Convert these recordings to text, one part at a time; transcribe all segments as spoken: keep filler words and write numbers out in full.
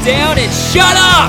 down and shut up!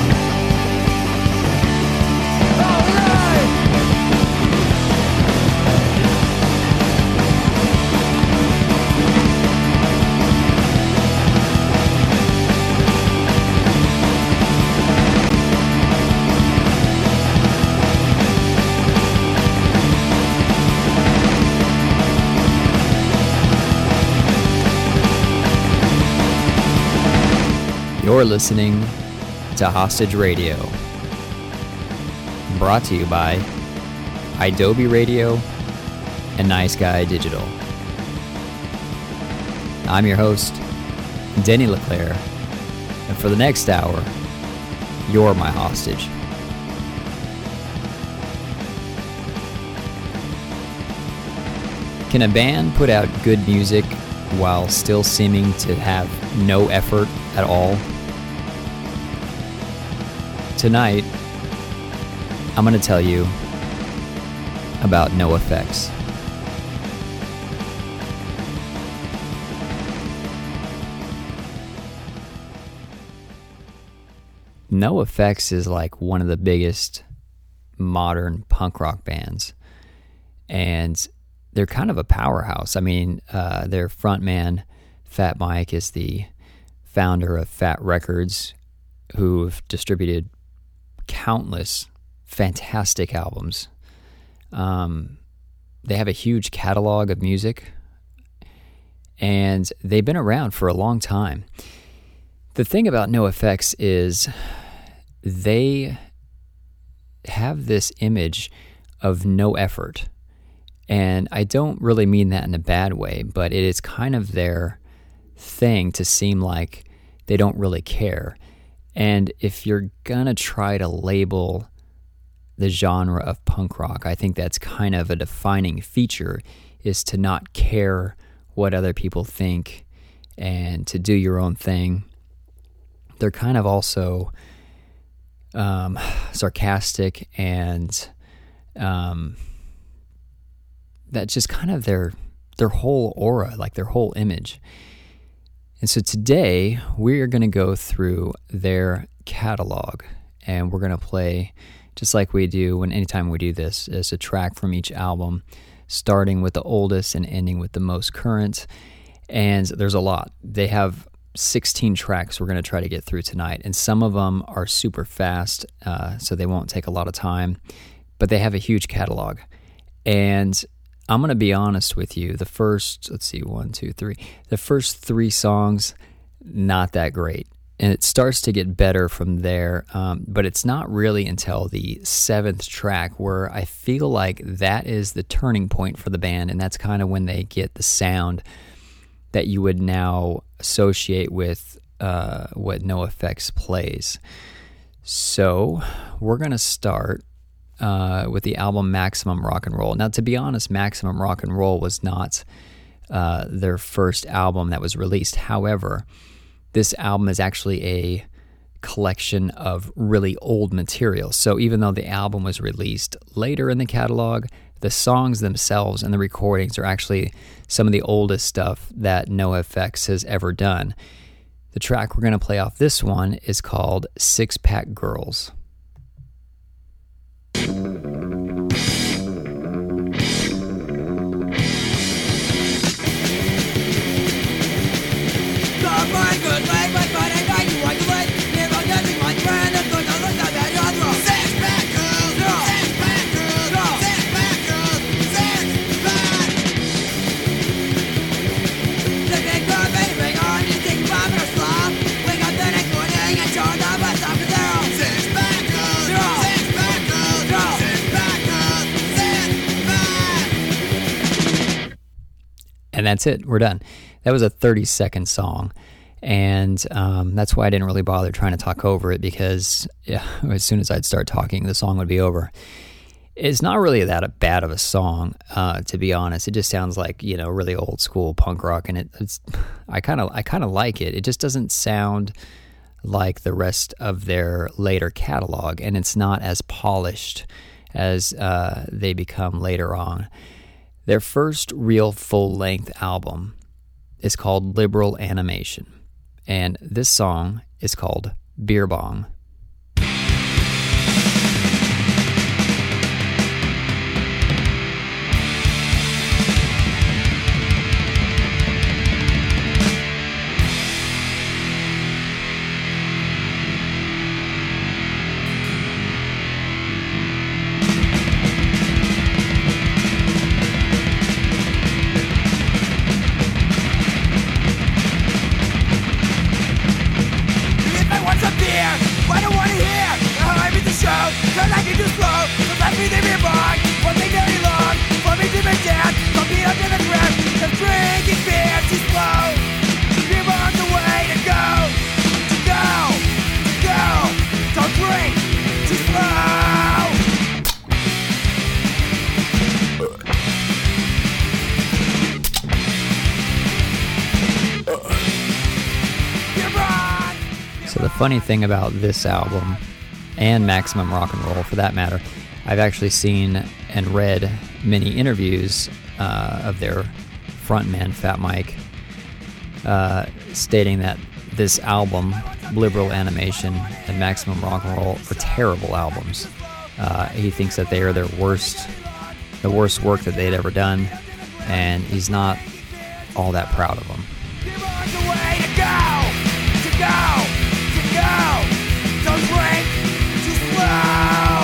You're listening to Hostage Radio, brought to you by Adobe Radio and Nice Guy Digital. I'm your host, Denny LeClaire, and for the next hour, you're my hostage. Can a band put out good music while still seeming to have no effort at all? Tonight, I'm going to tell you about NOFX. NOFX is like one of the biggest modern punk rock bands, and they're kind of a powerhouse. I mean, uh, their frontman, Fat Mike, is the founder of Fat Records, who've distributed countless fantastic albums. Um, they have a huge catalog of music, and they've been around for a long time. The thing about NOFX is they have this image of no effort, and I don't really mean that in a bad way, but it is kind of their thing to seem like they don't really care. And if you're gonna try to label the genre of punk rock, I think that's kind of a defining feature, is to not care what other people think and to do your own thing. They're kind of also um, sarcastic, and um, that's just kind of their their whole aura, like their whole image. And so today, we're going to go through their catalog, and we're going to play, just like we do when anytime we do this, is a track from each album, starting with the oldest and ending with the most current. And there's a lot. They have sixteen tracks we're going to try to get through tonight, and some of them are super fast, uh, so they won't take a lot of time, but they have a huge catalog. And I'm going to be honest with you, the first, let's see, one, two, three, the first three songs, not that great. And it starts to get better from there, um, but it's not really until the seventh track where I feel like that is the turning point for the band, and that's kind of when they get the sound that you would now associate with uh, what NOFX plays. So we're going to start Uh, with the album Maximum Rock and Roll. Now, to be honest, Maximum Rock and Roll was not uh, their first album that was released. However, this album is actually a collection of really old material. So even though the album was released later in the catalog, the songs themselves and the recordings are actually some of the oldest stuff that NOFX has ever done. The track we're going to play off this one is called Six Pack Girls. And that's it. We're done. That was a thirty-second song, and um, that's why I didn't really bother trying to talk over it, because yeah, as soon as I'd start talking, the song would be over. It's not really that bad of a song, uh, to be honest. It just sounds like, you know, really old school punk rock, and it, it's I kind of I kind of like it. It just doesn't sound like the rest of their later catalog, and it's not as polished as uh, they become later on. Their first real full-length album is called Liberal Animation, And this song is called Beer Bong. So the funny thing about this album, and Maximum Rock and Roll for that matter, I've actually seen and read many interviews uh, of their frontman, Fat Mike, uh, stating that this album, Liberal Animation and Maximum Rock and Roll, are terrible albums. Uh, he thinks that they are their worst, the worst work that they'd ever done, and he's not all that proud of them. Don't drink too slow.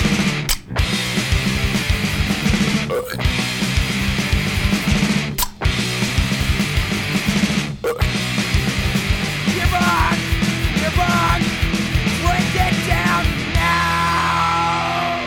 Give on, give on, break it down now.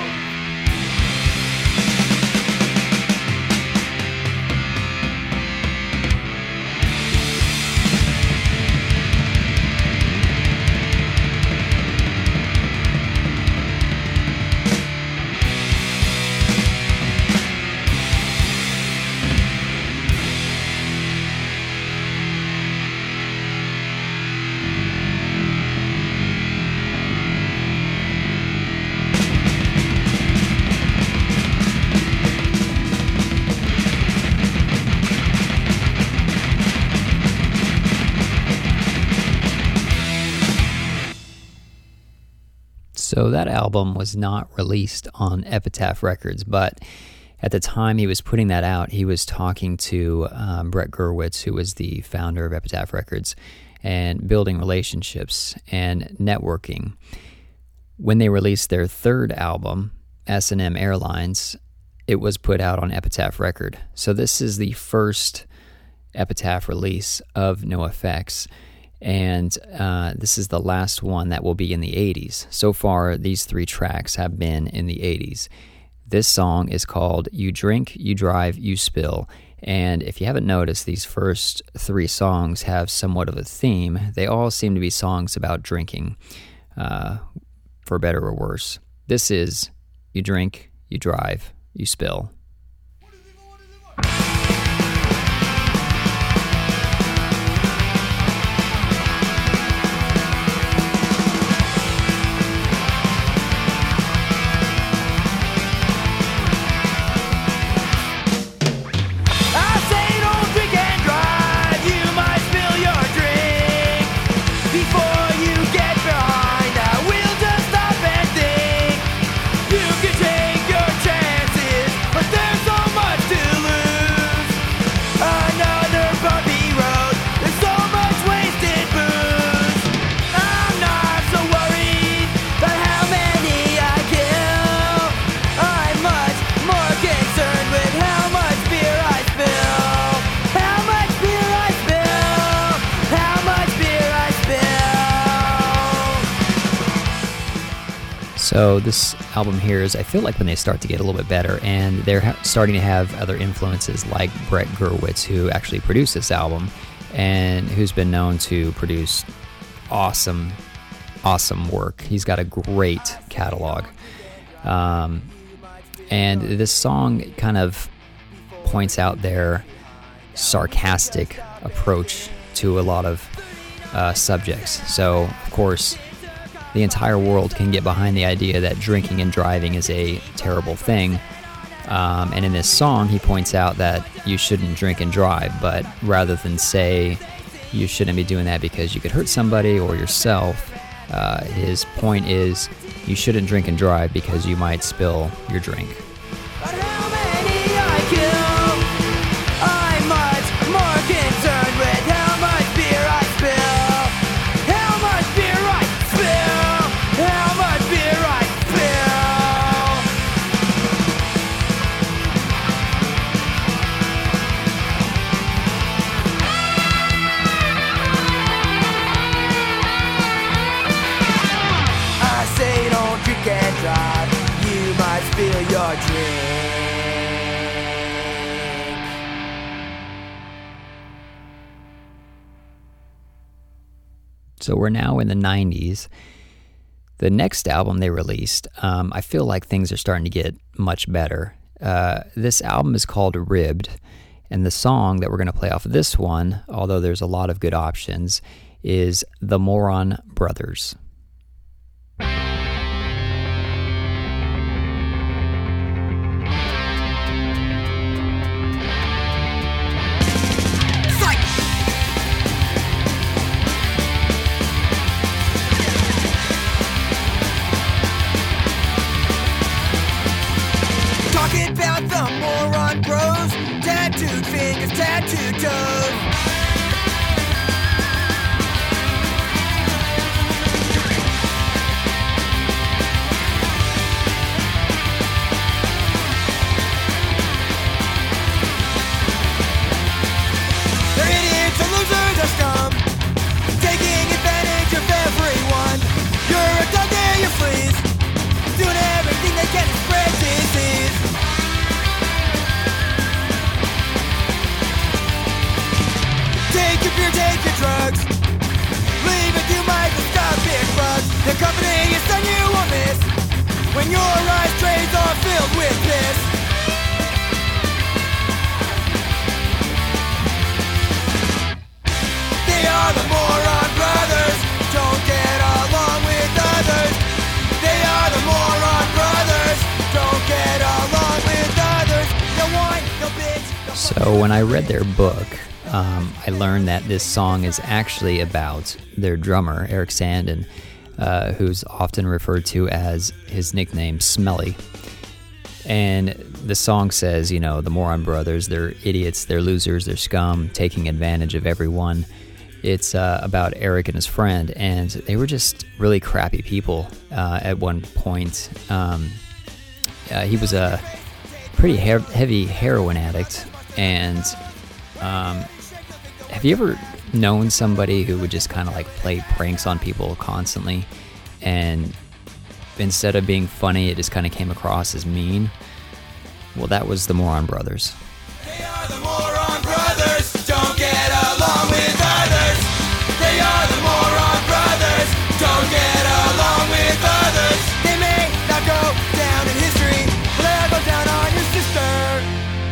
So that album was not released on Epitaph Records, but at the time he was putting that out, he was talking to um, Brett Gurewitz, who was the founder of Epitaph Records, and building relationships and networking. When they released their third album, S and M Airlines, it was put out on Epitaph Record. So this is the first Epitaph release of NoFX. And uh, this is the last one that will be in the eighties. So far, these three tracks have been in the eighties. This song is called You Drink, You Drive, You Spill. And if you haven't noticed, these first three songs have somewhat of a theme. They all seem to be songs about drinking, uh, for better or worse. This is You Drink, You Drive, You Spill. So this album here is, I feel like when they start to get a little bit better, and they're ha- starting to have other influences like Brett Gurewitz, who actually produced this album and who's been known to produce awesome, awesome work. He's got a great catalog. Um, and this song kind of points out their sarcastic approach to a lot of uh, subjects. So, of course, the entire world can get behind the idea that drinking and driving is a terrible thing. Um, and in this song, he points out that you shouldn't drink and drive, but rather than say you shouldn't be doing that because you could hurt somebody or yourself. Uh, his point is you shouldn't drink and drive because you might spill your drink. But how many I kill? I'm much more concerned with how much beer I spill. How much beer I spill. How much beer I spill. I say don't drink and drive. You might spill your drink. So we're now in the nineties. The next album they released, um, I feel like things are starting to get much better. Uh, this album is called Ribbed, and the song that we're going to play off of this one, although there's a lot of good options, is The Moron Brothers. Talking about the moron bros, tattooed fingers, tattooed toes. They're idiots, they're losers, they're scum, taking advantage of everyone. You're a dog, they're your fleas, doing everything they can to spread disease. Take your beer, take your drugs, leave a few microscopic bugs. The company is done, you won't miss when your eyes trays are filled with piss. They are the moron brothers, don't get along with others. They are the moron brothers, don't get along with others. They'll whine, they'll bitch, they'll So when I read their book, um, I learned that this song is actually about their drummer, Eric Sandin, uh, who's often referred to as his nickname, Smelly. And the song says, you know, the Moron Brothers, they're idiots, they're losers, they're scum, taking advantage of everyone. It's uh, about Eric and his friend, and they were just really crappy people uh, at one point. Um, uh, he was a pretty he- heavy heroin addict, and um, have you ever known somebody who would just kind of like play pranks on people constantly, and instead of being funny, it just kind of came across as mean? Well, that was the Moron Brothers. They are the moron brothers, don't get along with others. They are the moron brothers, don't get along with others. They may not go down in history, but they'll go down on your sister.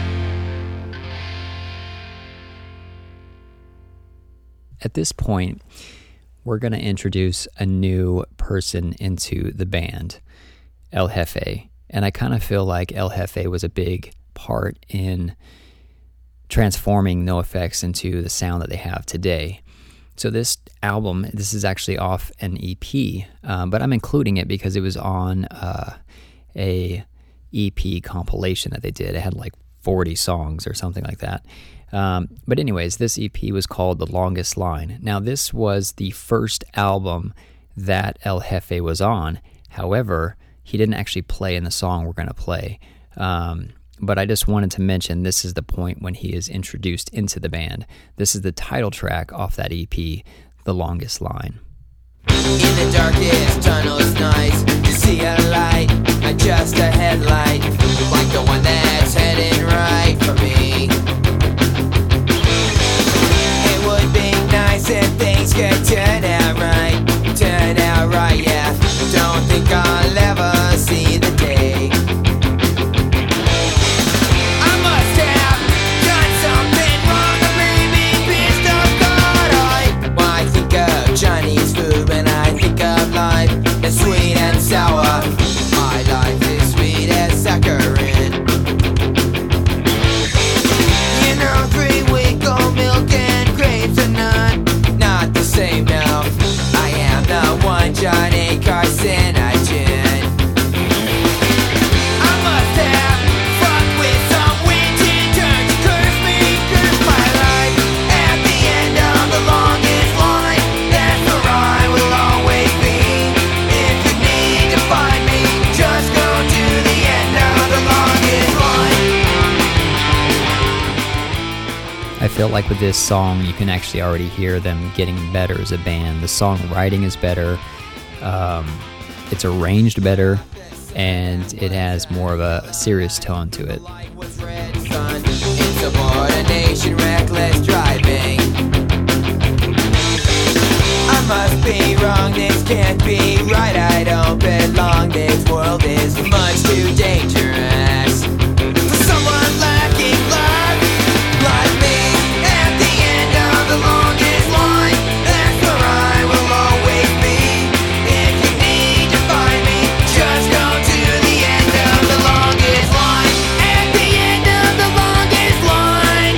At this point, we're going to introduce a new person into the band, El Jefe. And I kind of feel like El Jefe was a big part in transforming NoFX into the sound that they have today. So this album, this is actually off an E P, um, but I'm including it because it was on uh, a E P compilation that they did. It had like forty songs or something like that. Um, but anyways, this E P was called The Longest Line. Now, this was the first album that El Jefe was on. However, he didn't actually play in the song we're going to play. Um, but I just wanted to mention this is the point when he is introduced into the band. This is the title track off that E P, The Longest Line. In the darkest tunnel, it's nice to see a light, not just a headlight, like the one that's heading right for me. It would be nice if things could turn out right, turn out right, yeah. Don't think I'll ever see the day. I must have done something wrong that made me pissed off, God. I, well, I think of Chinese food when I think of life. It's sweet and sour. My life is sweet as saccharin. You know, three-week-old milk and grapes are none. feel like with this song, you can actually already hear them getting better as a band. The songwriting is better, um, it's arranged better, and it has more of a serious tone to it. Insubordination, reckless driving. I must be wrong, this can't be right. I don't belong, this world is much too dangerous for someone lacking love like me. At the end of the longest line, that's where I will always be. If you need to find me, just go to the end of the longest line. At the end of the longest line,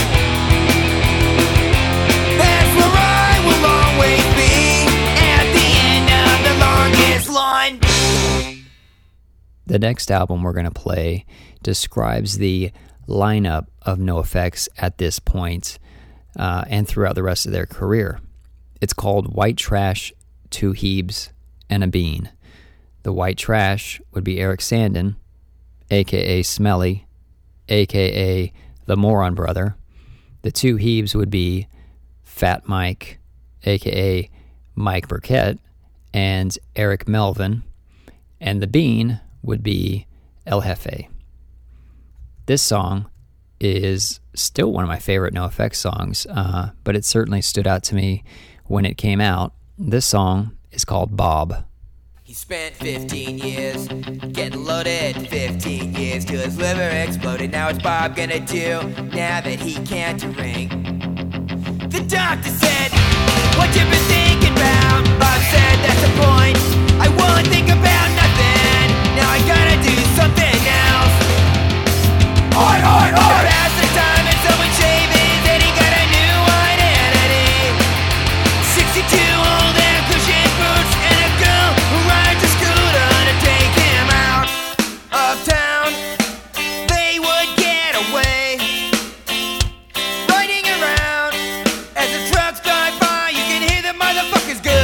that's where I will always be. At the end of the longest line. The next album we're going to play describes the lineup of NoFX at this point, uh, and throughout the rest of their career. It's called White Trash, Two Hebes, and a Bean. The White Trash would be Eric Sandin, a k a. Smelly, a k a the Moron Brother. The Two Hebes would be Fat Mike, a k a. Mike Burkett, and Eric Melvin. And the Bean would be El Jefe. This song is still one of my favorite NoFX songs, uh, but it certainly stood out to me when it came out. This song is called Bob. He spent fifteen years getting loaded, fifteen years till his liver exploded. Now what's Bob gonna do now that he can't drink? The doctor said, what you been thinking about? Bob said, that's the point, I won't think about nothing. Now I gotta do something else. Oi, oi, oi! Now's the time and someone shaving, then he got a new identity. sixty-two old air cushion boots and a girl who rides a scooter to take him out of town. They would get away, riding around. As the trucks drive by, you can hear the motherfuckers go.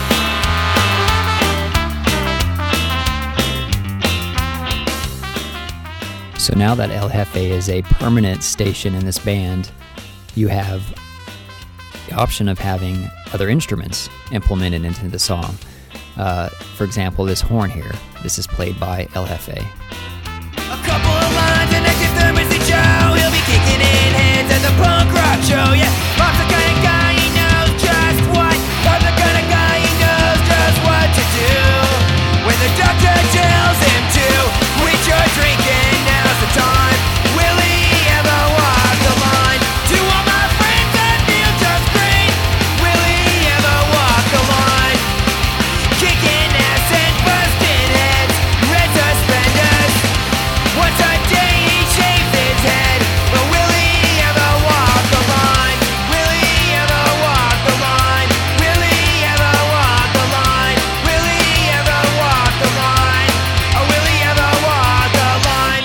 So now that El Jefe is a permanent station in this band, you have the option of having other instruments implemented into the song. Uh, for example, this horn here. This is played by El Jefe. A couple of lines and next to Mercy Joe. He'll be kicking in heads at the punk rock show. Yeah, Bob's the kind of guy, he knows just what. Bob's the kind of guy, he knows just what to do. When the doctor tells him to quit your drinking, now's the time. Will he ever walk the line? To all my friends that feel just great, will he ever walk the line? Kicking ass and busting heads, red suspenders. Once a day he shaves his head, but will he ever walk the line? Will he ever walk the line? Will he ever walk the line? Will he ever walk the line? Or will he ever walk the line?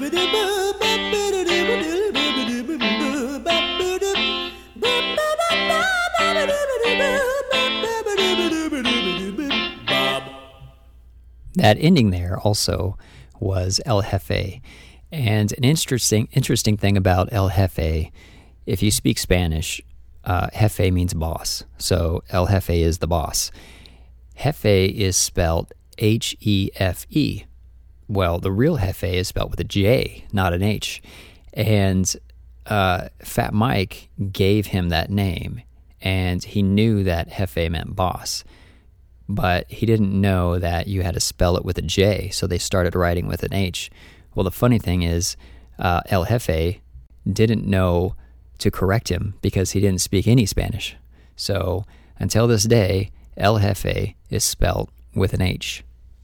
That ending there also was El Jefe. And an interesting interesting thing about El Jefe, if you speak Spanish, uh, Jefe means boss. So El Jefe is the boss. Jefe is spelled H E F E. Well, the real Jefe is spelled with a J, not an H. And uh, Fat Mike gave him that name, and he knew that Jefe meant boss. But he didn't know that you had to spell it with a J, so they started writing with an H. Well, the funny thing is, uh, El Jefe didn't know to correct him because he didn't speak any Spanish. So until this day, El Jefe is spelled with an H.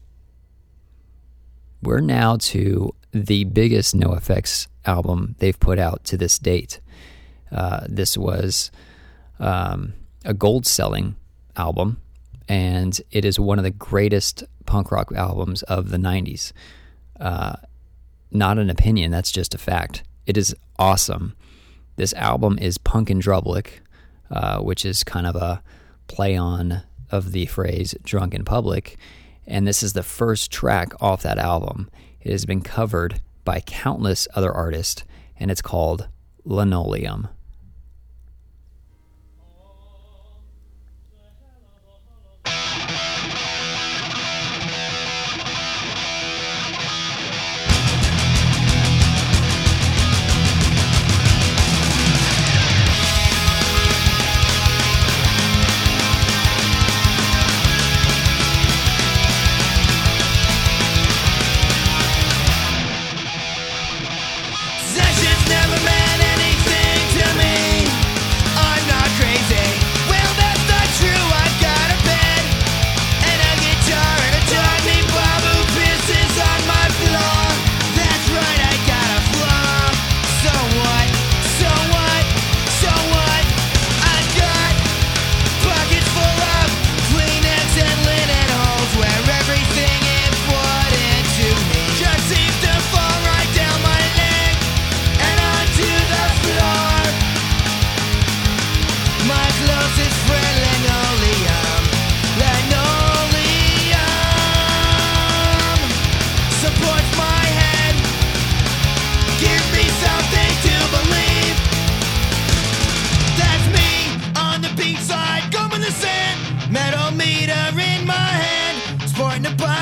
We're now to the biggest NoFX album they've put out to this date. Uh, this was um, a gold-selling album, and it is one of the greatest punk rock albums of the nineties. Uh, not an opinion, that's just a fact. It is awesome. This album is Punk in Drublic, uh, which is kind of a play on of the phrase drunk in public, and this is the first track off that album. It has been covered by countless other artists, and it's called Linoleum.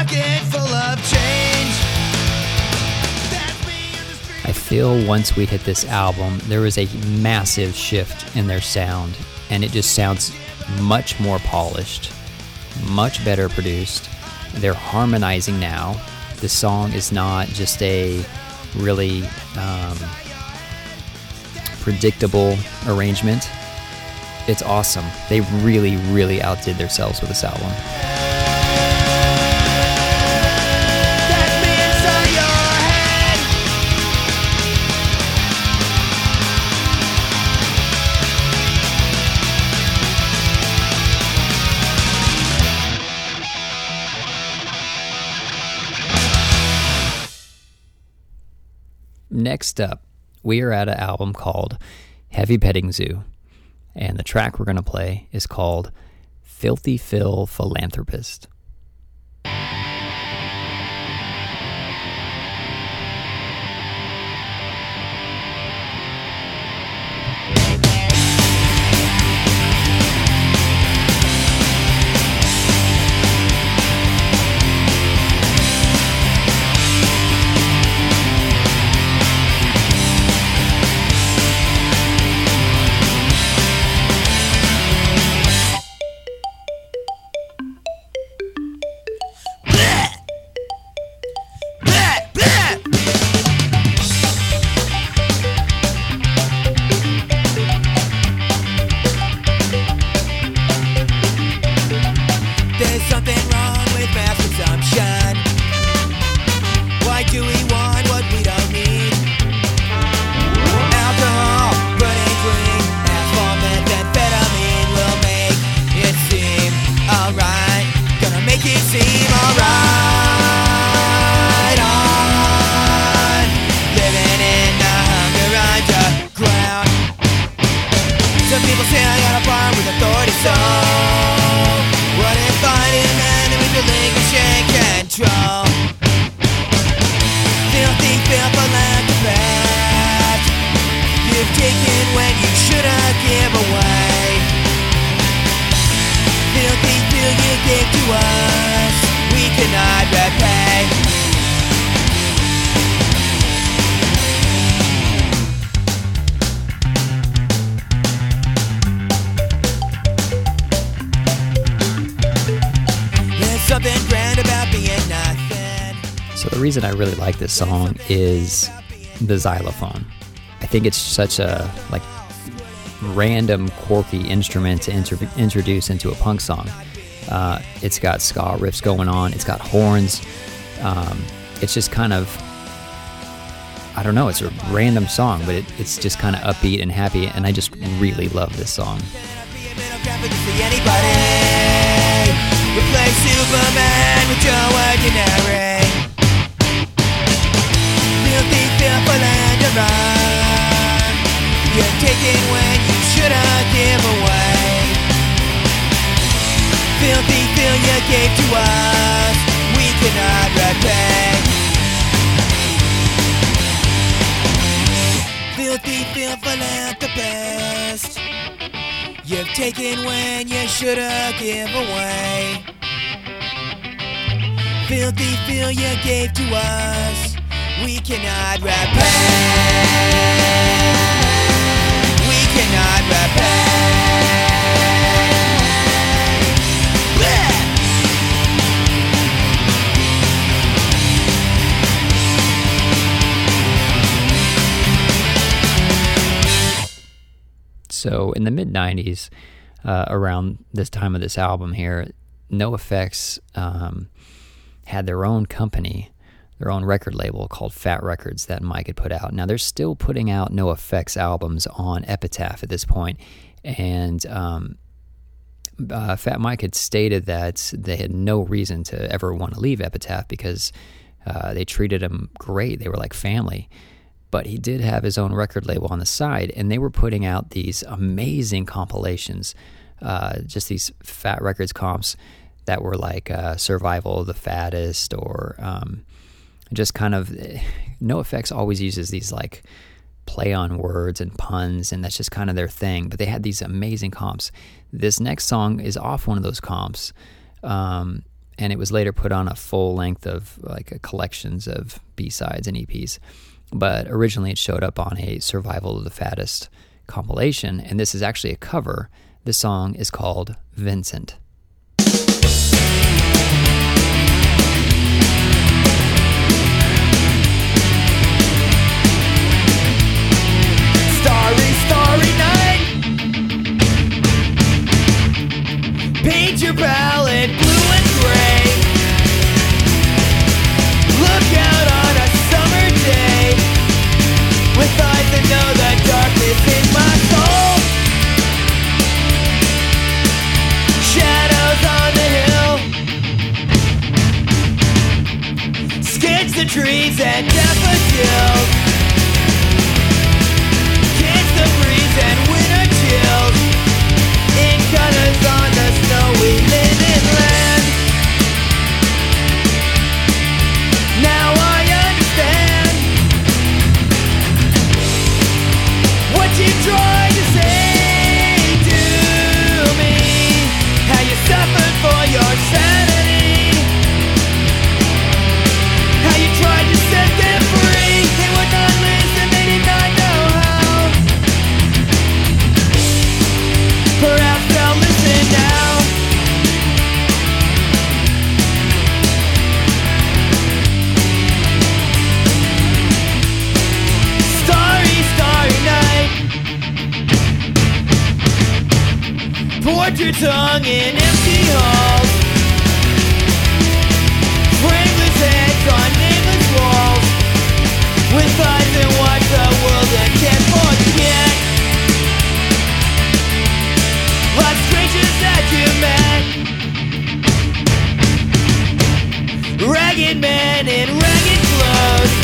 pocket full of change. That's me in the street. I feel once we hit this album, there was a massive shift in their sound, and it just sounds much more polished, much better produced. They're harmonizing now. The song is not just a really um, predictable arrangement. It's awesome. They really, really outdid themselves with this album. That's me inside your head. Next up, we are at an album called Heavy Petting Zoo, and the track we're going to play is called Filthy Phil Philanthropist. There's something wrong with mass consumption. Why do we want what we don't need? Alcohol, running clean, asphalt, methamphetamine will make it seem alright. Gonna make it seem alright. On living in the hunger underground. Some people say I got a farm with authority, so what if I demand to relinquishing control? Filthy Phil philanthropist, you've taken when you should have give away. Filthy Phil, you gave to us, we cannot repay. Something grand about being nothing. So the reason I really like this song is the xylophone. I think it's such a like random quirky instrument to inter- introduce into a punk song. Uh, it's got ska riffs going on. It's got horns. Um, it's just kind of, I don't know, it's a random song, but it, it's just kind of upbeat and happy, and I just really love this song. Replace Superman with Joe Ordinary. Filthy Phil philanthropist, you're taking when you should have give away. Filthy Phil, you gave to us, we cannot repay. Filthy Phil philanthropist, you've taken when you should have give away. Filthy Phil, you gave to us, we cannot repay. We cannot repay. Blech! So in the mid nineties, uh, around this time of this album here, NoFX um, had their own company, their own record label called Fat Records that Mike had put out. Now they're still putting out NoFX albums on Epitaph at this point, and um, uh, Fat Mike had stated that they had no reason to ever want to leave Epitaph because uh, they treated him great. They were like family. But he did have his own record label on the side, and they were putting out these amazing compilations, uh, just these Fat Records comps that were like uh, Survival of the Fattest, or um, just kind of, NoFX always uses these like play on words and puns, and that's just kind of their thing. But they had these amazing comps. This next song is off one of those comps, um, and it was later put on a full length of like a collections of B-sides and E Ps. But originally it showed up on a Survival of the Fattest compilation, and this is actually a cover. This song is called Vincent. Starry, starry night. Paint your palette blue and gray. Look out on a summer day with eyes that know the darkness in my soul. Shadows on the hill. Sketch the trees and daffodils. Catch the breeze and winter chills. In colors on the snowy linen land. Now I understand what you tried to say to me. How you suffered for your sanity. How you tried to set them free. They would not listen, they did not know how. Perhaps they'll listen now. Starry, starry night. Portraits hung in empty halls. Frameless heads on nameless walls. With eyes that watch the world and can't forget. Like strangers that you met. Ragged men in ragged clothes.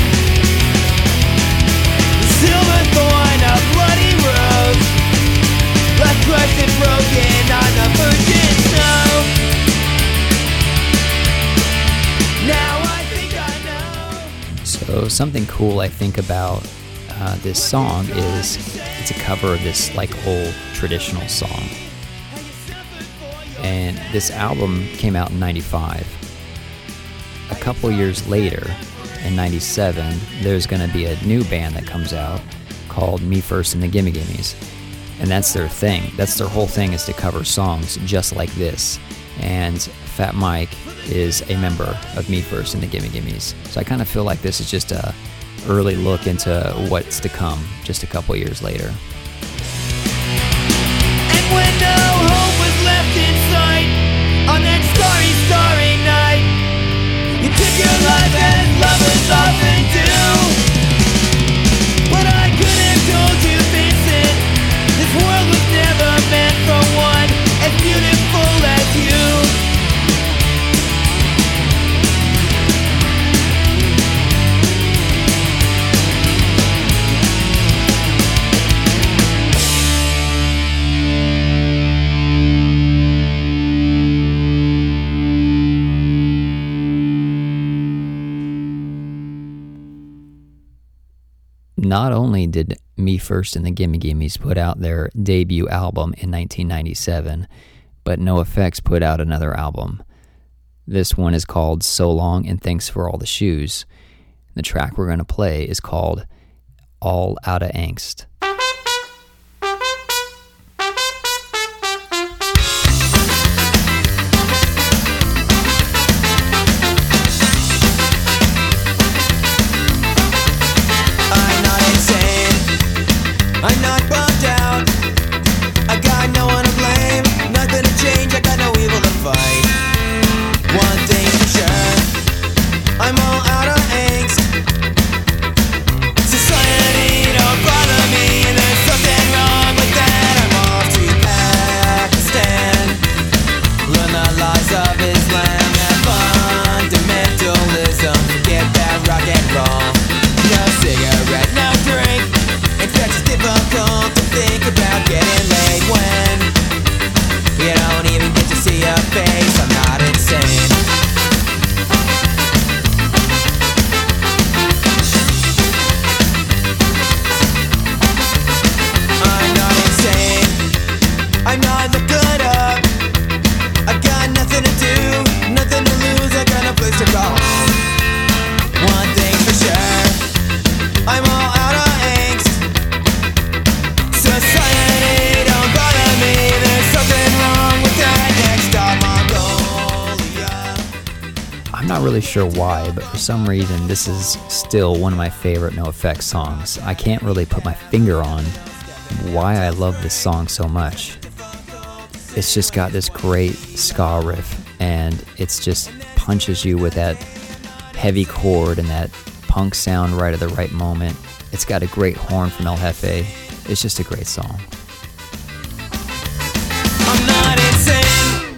Silver thorn, a bloody rose. Left crushed and broken on the virgin snow. Now I think I know. So something cool I think about uh, this song is it's a cover of this like old traditional song. And this album came out in ninety-five. A couple years later, in ninety-seven, there's going to be a new band that comes out called Me First and the Gimme Gimmes. And that's their thing. That's their whole thing, is to cover songs just like this. And Fat Mike is a member of Me First and the Gimme Gimmes. So I kind of feel like this is just a early look into what's to come just a couple years later. And when no hope was left in sight, on that starry, starry night, you took your life as lovers often do. But I could have told you, Vincent, this world was never meant for one as beautiful as you. Not only did Me First and the Gimme Gimmes put out their debut album in nineteen ninety-seven, but NoFX put out another album. This one is called So Long and Thanks for All the Shoes. The track we're going to play is called All Outta Angst. I'm not bummed out. I got no one to blame. Nothing to change, I got no evil to fight. One thing for sure, I'm all out of angst. Society don't bother me. I'm not really sure why, but for some reason this is still one of my favorite NoFX songs. I can't really put my finger on why I love this song so much. It's just got this great ska riff, and it's just punches you with that heavy chord and that punk sound right at the right moment. It's got a great horn from El Jefe. It's just a great song. I'm not insane.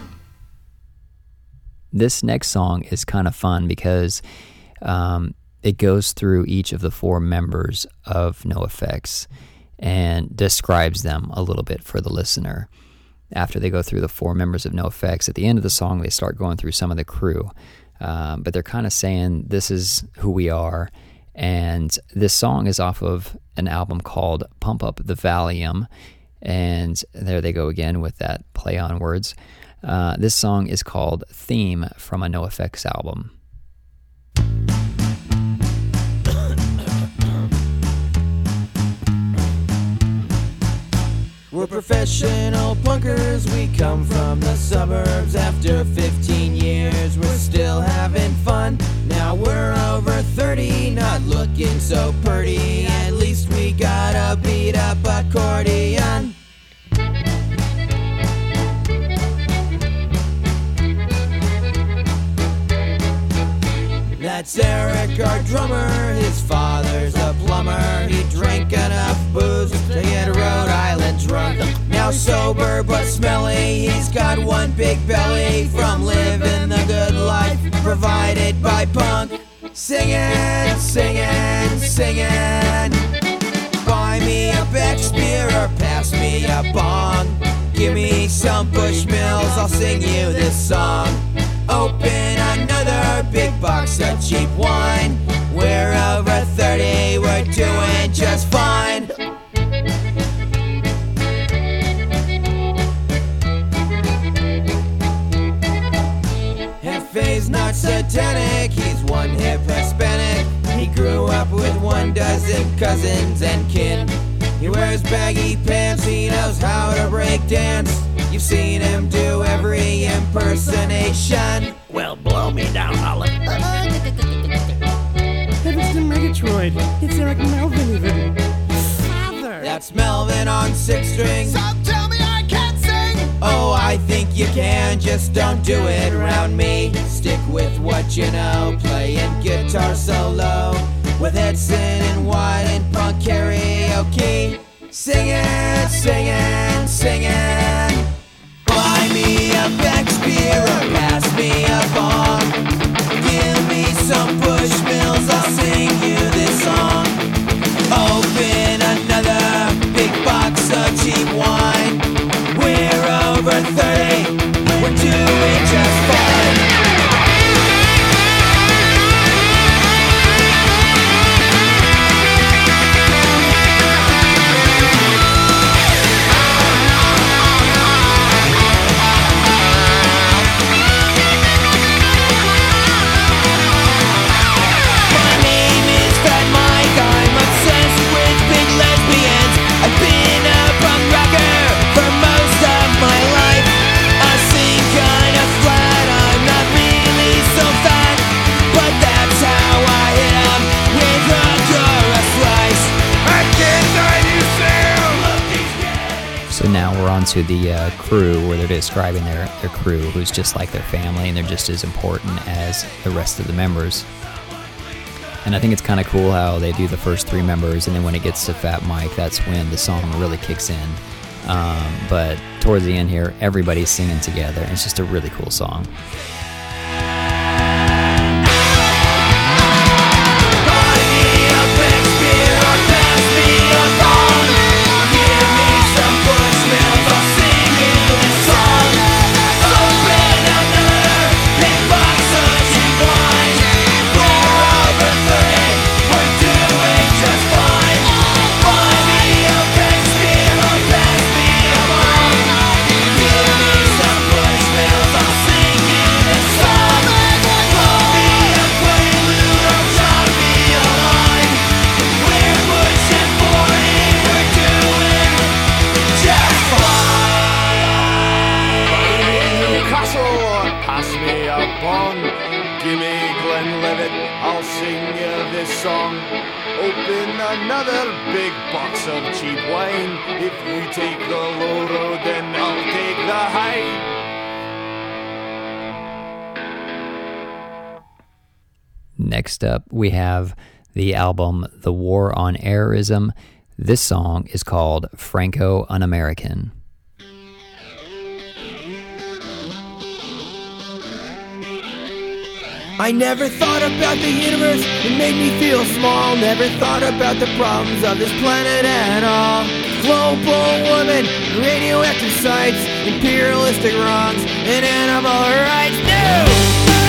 This next song is kind of fun because um, it goes through each of the four members of NoFX and describes them a little bit for the listener. After they go through the four members of NoFX, at the end of the song, they start going through some of the crew. Um, but they're kind of saying, this is who we are. And this song is off of an album called Pump Up the Valium. And there they go again with that play on words. Uh, this song is called Theme from a NoFX album. We're professional punkers, we come from the suburbs. After fifteen years, we're still having fun. Now we're over thirty, not looking so pretty. At least we got a beat up accordion. That's Eric, our drummer, his father's a plumber. He drank enough booze to get Rhode Island drunk. Now sober but smelly, he's got one big belly from living the good life provided by punk. Singing, singing, singing. Buy me a Beck's beer or pass me a bong. Give me some Bushmills, I'll sing you this song. Open another big box of cheap wine. We're over thirty, we're doing just fine. Hefe's not satanic, he's one hip Hispanic. He grew up with one dozen cousins and kin. He wears baggy pants, he knows how to break dance. You've seen him do every impersonation. Well, blow me down, Olive. Heavens to Megatroid. It's Eric Melvin even. Father. That's Melvin on six strings. So tell me I can't sing. Oh, I think you can, just don't do it around me. Stick with what you know, playing guitar solo with Edson and White and punk karaoke. Singing, singing, singing. Buy me a Beck's beer or pass me a bong. Give me some Bushmills, I'll sing you this song. Open another big box of cheap wine. We're over thirty, we're doing just fine. So now we're on to the uh, crew, where they're describing their, their crew, who's just like their family, and they're just as important as the rest of the members. And I think it's kind of cool how they do the first three members, and then when it gets to Fat Mike, that's when the song really kicks in. Um, but towards the end here, everybody's singing together, and it's just a really cool song. Give me some Bushmills, I'll sing you this Glenlivet, I'll sing you this song. Open another big box of cheap wine. If you take the low road, then I'll take the high. Next up, we have the album The War on Errorism. This song is called Franco Un-American. I never thought about the universe, it made me feel small. Never thought about the problems of this planet at all. Global warming, radioactive sites, imperialistic wrongs, and animal rights. No!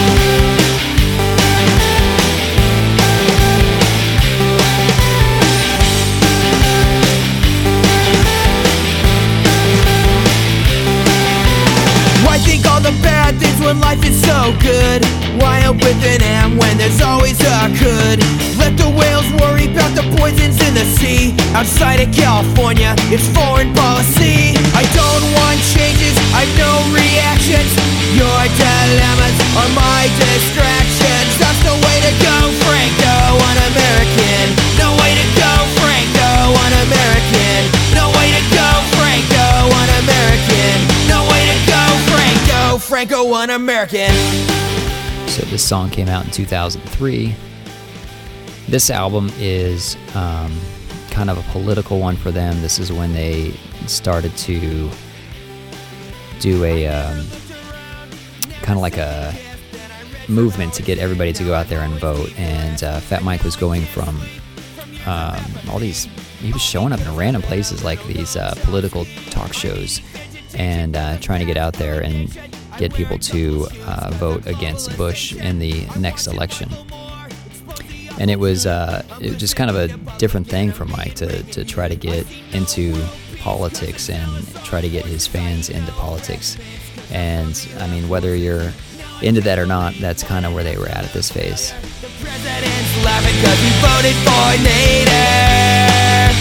Why think all the bad things when life is so good? Why up with an M when there's always a could? Let the whales worry about the poisons in the sea. Outside of California, it's foreign policy. I don't want changes, I've no reactions. Your dilemmas are my distractions. That's the way to go, Franco, Un-American. No way to go, Franco, Un-American. No way to go, Franco, Un-American. No way to go, Franco, Franco, Un-American. So this song came out in two thousand three. This album is um, kind of a political one for them. This is when they started to do a um, kind of like a movement to get everybody to go out there and vote. And uh, Fat Mike was going from um, all these, he was showing up in random places like these uh, political talk shows and uh, trying to get out there and get people to uh, vote against Bush in the next election. And it was, uh, it was just kind of a different thing for Mike to, to try to get into politics and try to get his fans into politics. And I mean, whether you're into that or not, that's kind of where they were at at this phase. The president's laughing 'cause he voted for Nader.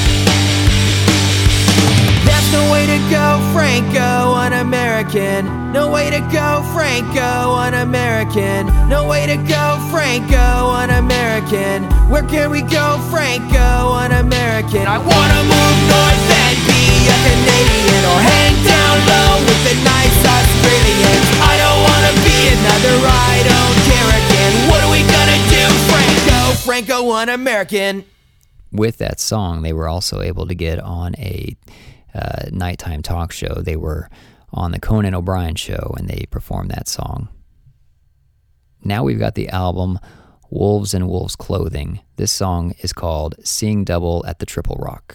That's the way to go, Franco, Un-American. No way to go, Franco, Un-American. No way to go, Franco, Un-American. Where can we go, Franco, Un-American? I wanna move north and be a Canadian, or hang down low with the nice Australians. I don't wanna be another I don't care again. What are we gonna do, Franco, Franco, Un-American? With that song, they were also able to get on a uh, nighttime talk show. They were on the Conan O'Brien show, and they performed that song. Now we've got the album Wolves in Wolves Clothing. This song is called Seeing Double at the Triple Rock.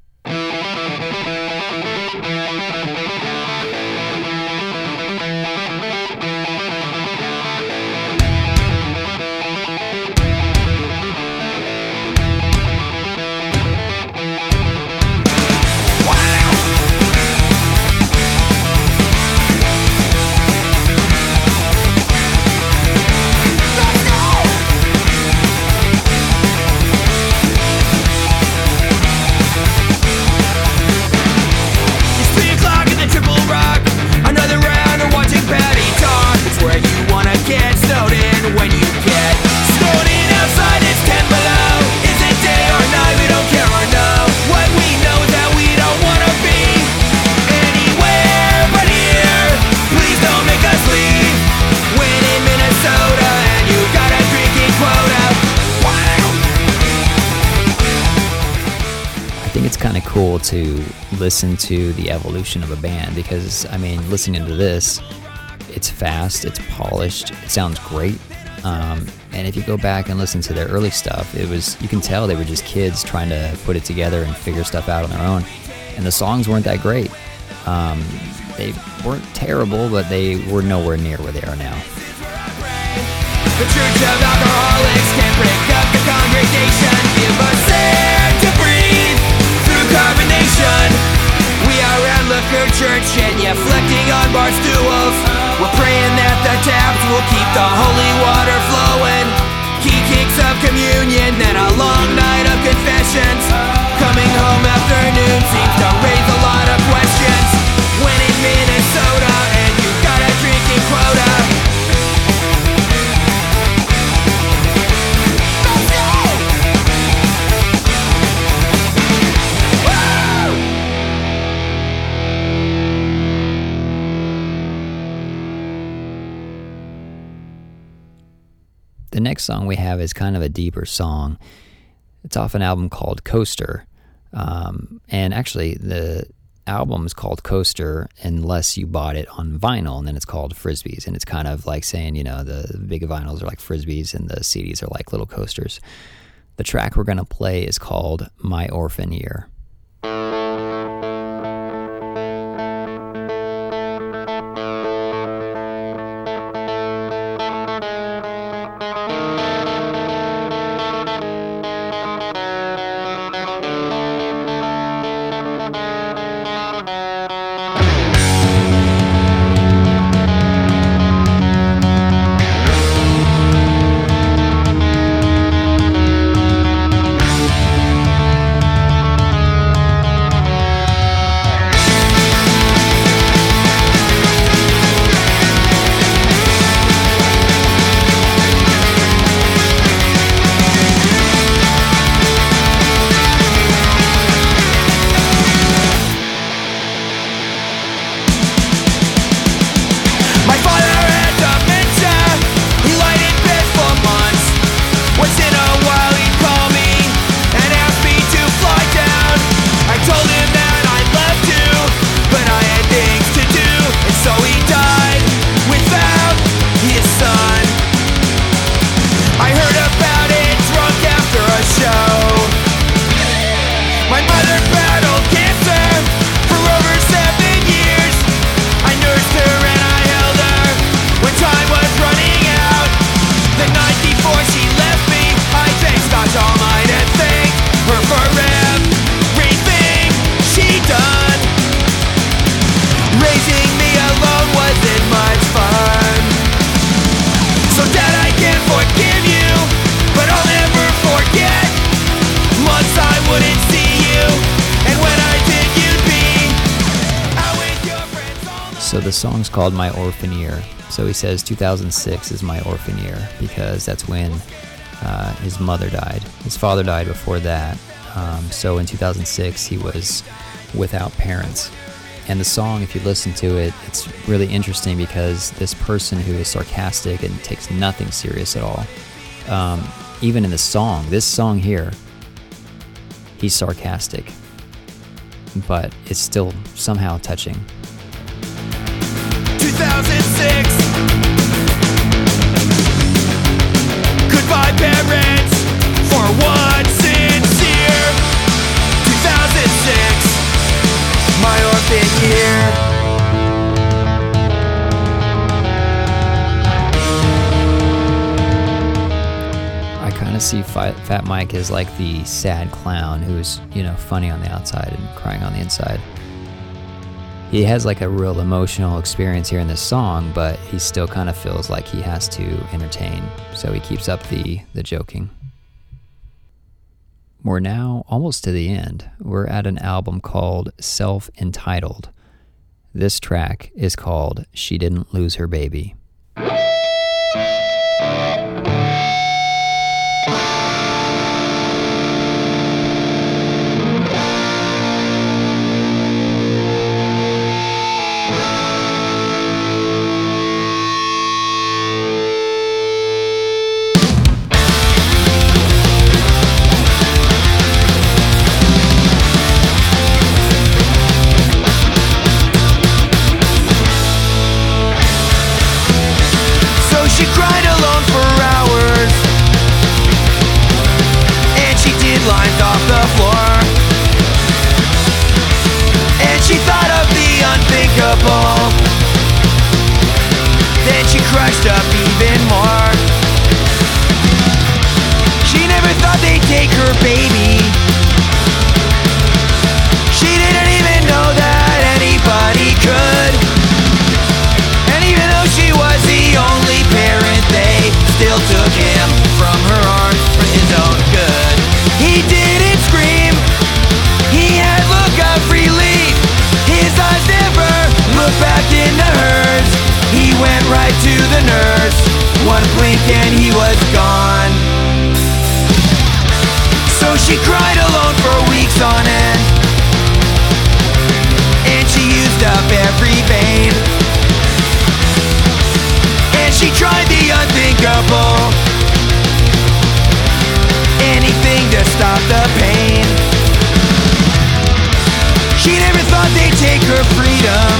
Cool to listen to the evolution of a band, because I mean, listening to this, it's fast, it's polished, it sounds great, um, and if you go back and listen to their early stuff, it was, you can tell they were just kids trying to put it together and figure stuff out on their own, and the songs weren't that great. Um, they weren't terrible, but they were nowhere near where they are now. The Church of Alcoholics can't break up the congregation. Give us air to breathe through carbonation. We are at Liquor Church, genuflecting on bar stools. We're praying that the taps will keep the holy water flowing. Key kicks of communion, then a long night of confessions. Coming home afternoon seems to raise a lot of questions. When in Minnesota and you got a drinking quota. next song we have is kind of a deeper song. It's off an album called Coaster. Um, and actually, the album is called Coaster unless you bought it on vinyl, and then it's called Frisbees. And it's kind of like saying, you know, the, the big vinyls are like Frisbees and the C Ds are like little coasters. The track we're going to play is called My Orphan Year. So the song's called My Orphan Year. So he says two thousand six is my orphan year because that's when uh, his mother died. His father died before that. Um, so in two thousand six, he was without parents. And the song, if you listen to it, it's really interesting because this person who is sarcastic and takes nothing serious at all, um, even in the song, this song here, he's sarcastic, but it's still somehow touching. two thousand six. Goodbye, parents, for one sincere. two thousand six, my orphan year. I kind of see Fat, Fat Mike as like the sad clown who's, you know, funny on the outside and crying on the inside. He has like a real emotional experience here in this song, but he still kind of feels like he has to entertain, so he keeps up the, the joking. We're now almost to the end. We're at an album called Self-Entitled. This track is called She Didn't Lose Her Baby. She cried alone for hours, and she did lines off the floor, and she thought of the unthinkable. Then she crushed up even more. She never thought they'd take her baby. She didn't even know that anybody could. And even though she was the only parent, they still took him from her arms for his own good. He didn't scream, he had look of relief. His eyes never looked back into hers. He went right to the nurse, one blink and he was gone. So she cried alone for weeks on end, and she used up every vein. And she tried the unthinkable. to stop the pain. She never thought they'd take her freedom.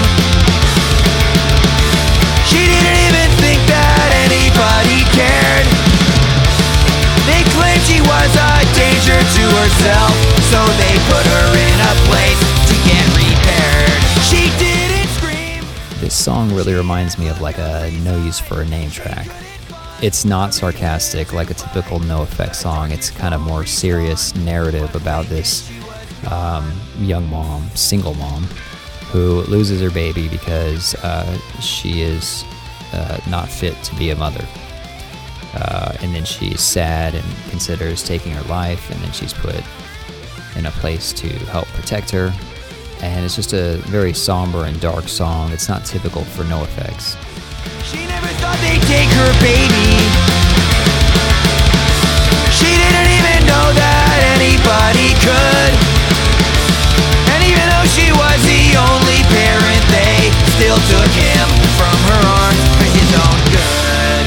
She didn't even think that anybody cared. They claimed she was a danger to herself, so they put her in a place to get repaired. She didn't scream. This song really reminds me of like a No Use for a Name track. It's not sarcastic like a typical NoFX song. It's kind of more serious narrative about this um, young mom, single mom, who loses her baby because uh, she is uh, not fit to be a mother. Uh, and then she's sad and considers taking her life, and then she's put in a place to help protect her. And it's just a very somber and dark song. It's not typical for NoFX. She never thought they'd take her baby. She didn't even know that anybody could. And even though she was the only parent, they still took him from her arms for his own good.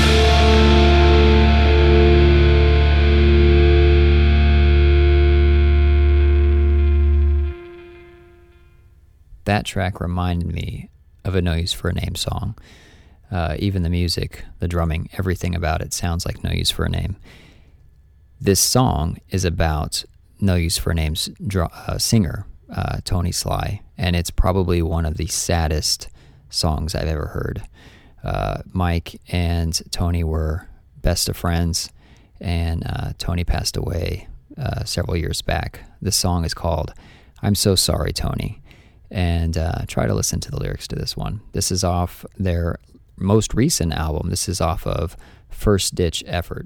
That track reminded me of a No Use for a Name song. Uh, even the music, the drumming, everything about it sounds like No Use for a Name. This song is about No Use for a Name's dr- uh, singer, uh, Tony Sly, and it's probably one of the saddest songs I've ever heard. Uh, Mike and Tony were best of friends, and uh, Tony passed away uh, several years back. This song is called I'm So Sorry, Tony, and uh, try to listen to the lyrics to this one. This is off their most recent album. This is off of First Ditch Effort.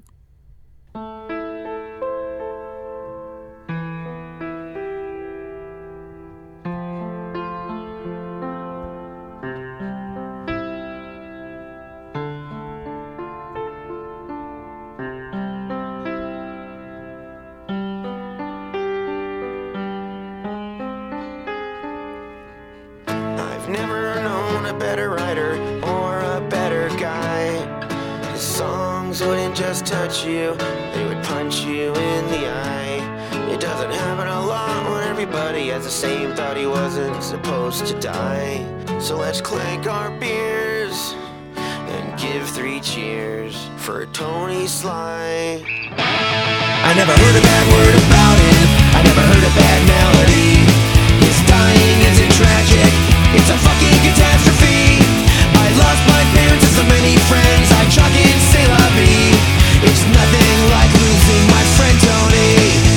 I've never known a better writer or a better guy. His songs wouldn't just touch you, they would punch you in the eye. It doesn't happen a lot when everybody has the same thought he wasn't supposed to die. So let's clank our beers and give three cheers for Tony Sly. I never heard a bad word about him, I never heard a bad melody. His dying isn't tragic, it's a fucking catastrophe. I lost my parents and so many friends, I chalk and say la vie. It's nothing like losing my friend Tony.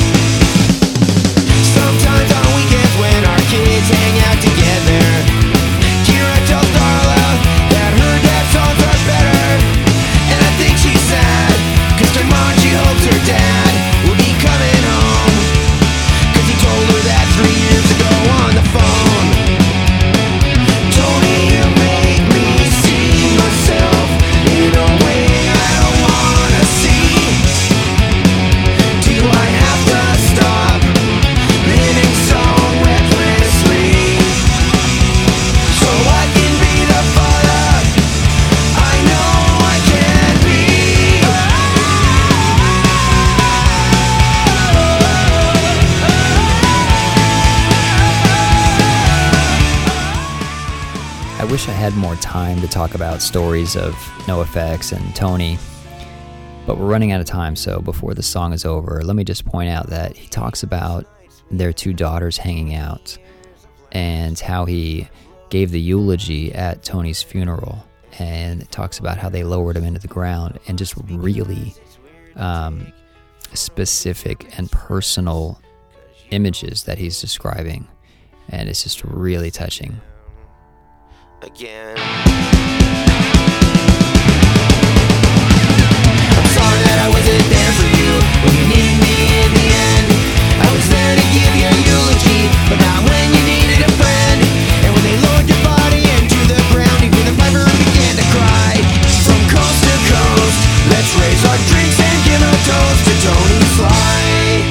Sometimes on weekends when our kids hang out together, Kira tells Darla that her dad's songs are better. And I think she's sad, cause her mom, she hopes her dad will be coming home, cause he told her that three years ago on the phone. Tony, you make me see myself in a way I don't wanna see. Do I have to stop living so recklessly so I can be the father I know I can be? I wish I had more time to talk about stories of NoFX and Tony, but we're running out of time, so before the song is over, let me just point out that he talks about their two daughters hanging out and how he gave the eulogy at Tony's funeral, and it talks about how they lowered him into the ground, and just really um, specific and personal images that he's describing, and it's just really touching. Again. I'm sorry that I wasn't there for you when you needed me in the end. I was there to give your eulogy, but not when you needed a friend. And when they lowered your body into the ground, even the piper began to cry. From coast to coast, let's raise our drinks and give a toast to Tony Sly.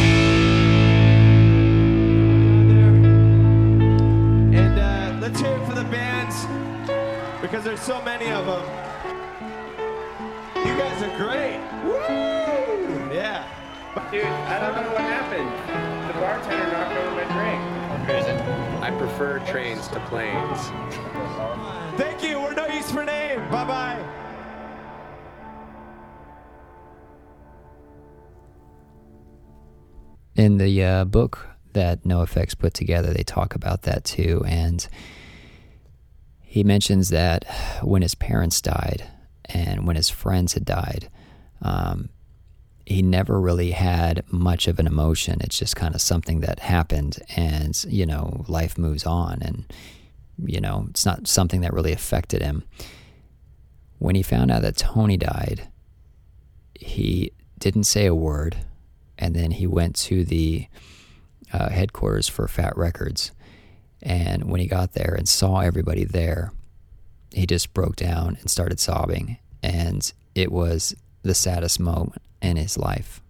And uh, let's hear it for the bands, because there's so many of them. You guys are great. Woo! Dude, I don't know what happened. The bartender knocked over my drink. Where is it? I prefer trains to planes. Thank you. We're no use for name. Bye-bye. In the uh, book that NoFX put together, they talk about that too, and he mentions that when his parents died and when his friends had died, um, he never really had much of an emotion. It's just kind of something that happened, and, you know, life moves on, and, you know, it's not something that really affected him. When he found out that Tony died, he didn't say a word, and then he went to the uh, headquarters for Fat Records, and when he got there and saw everybody there, he just broke down and started sobbing, and it was the saddest moment in his life.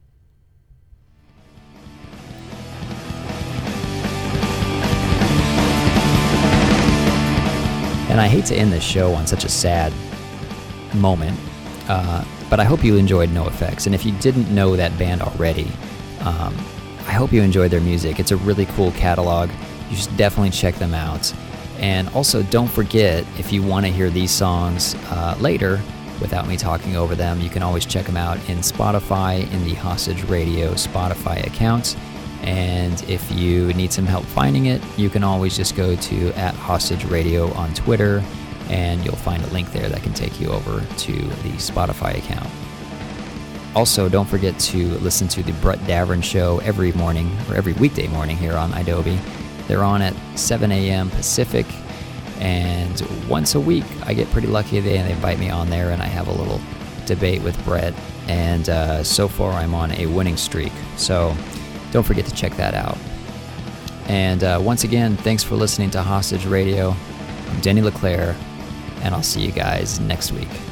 And I hate to end this show on such a sad moment, uh, but I hope you enjoyed NoFX. And if you didn't know that band already, um, I hope you enjoyed their music. It's a really cool catalog. You should definitely check them out. And also, don't forget, if you want to hear these songs uh, later without me talking over them, you can always check them out in Spotify, in the Hostage Radio Spotify account. And if you need some help finding it, you can always just go to at Hostage Radio on Twitter, and you'll find a link there that can take you over to the Spotify account. Also, don't forget to listen to the Brett Davern Show every morning, or every weekday morning here on Adobe. They're on at seven a.m. Pacific, and once a week I get pretty lucky they, they invite me on there, and I have a little debate with Brett, and uh, so far I'm on a winning streak, so don't forget to check that out. And uh, once again, thanks for listening to Hostage Radio. I'm Denny LeClaire, and I'll see you guys next week.